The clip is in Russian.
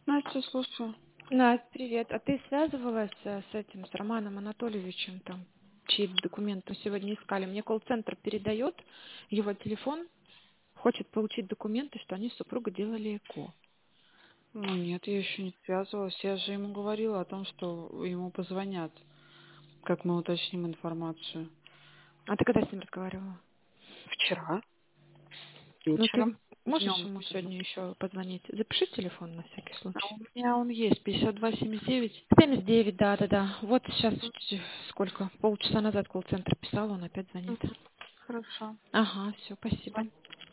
Настя, слушаю. Настя, привет. А ты связывалась с этим, с Романом Анатольевичем, там, чьи документы сегодня искали? Мне колл-центр передает его телефон, хочет получить документы, что они с супругой делали ЭКО. Ну нет, я еще не связывалась. Я же ему говорила о том, что ему позвонят, как мы уточним информацию. А ты когда с ним разговаривала? Вчера Ну, ты вечером, можешь днем. ему сегодня еще позвонить? Запиши телефон на всякий А у случай. меня он есть, 5279. 79, да. Вот сейчас сколько? Полчаса назад колл-центр писал, он опять звонит. Хорошо. Ага, все, спасибо.